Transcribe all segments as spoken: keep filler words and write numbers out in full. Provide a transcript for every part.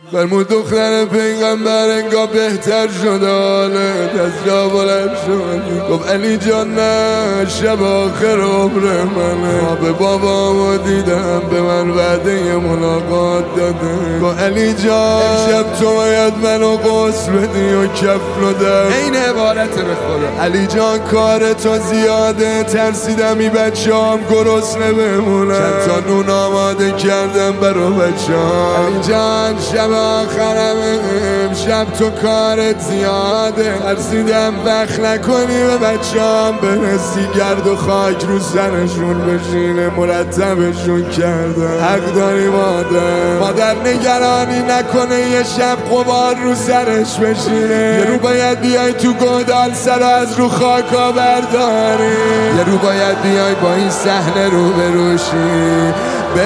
فرمود دختر پیغمبر انگاه بهتر شد حالت، از جا بلند شد گفت علی جان نه، شب آخر عمر منه، به بابامو دیدم به من وعده ملاقات داده. گفت علی جان امشب تو باید منو غسل بدی و کفن دم. این عبارت به خدا علی جان کار تو زیاده، ترسیدم ای بچه هم گرسنه بمونم، چند تا نون آماده کردم برا بچه هم. علی جان شب آخرم امشب تو کارت زیاده، ترسیدم وقت نکنی به بچه هم برسی، گرد و خاک رو سرشون بشینه مرتبشون کردم. حق داری مادر، مادر نگرانی نکنه یه شب غبار رو سرش بشینه، یه رو باید بیای تو گودال سر از رو خاکا برداری، یه رو باید بیای با این صحنه رو بروشی،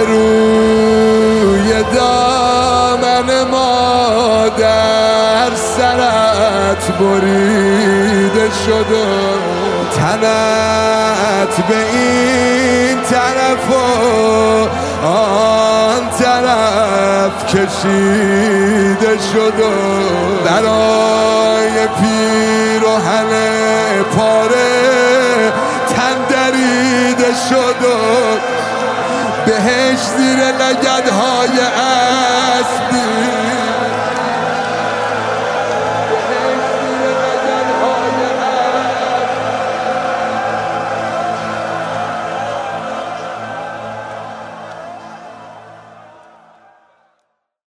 بروی دامن مادر سرت بریده شد و تنت به این طرف و آن طرف کشیده شد و برای پیراهن پاره تن دریده شد و بهش زیر لگدهای اسبی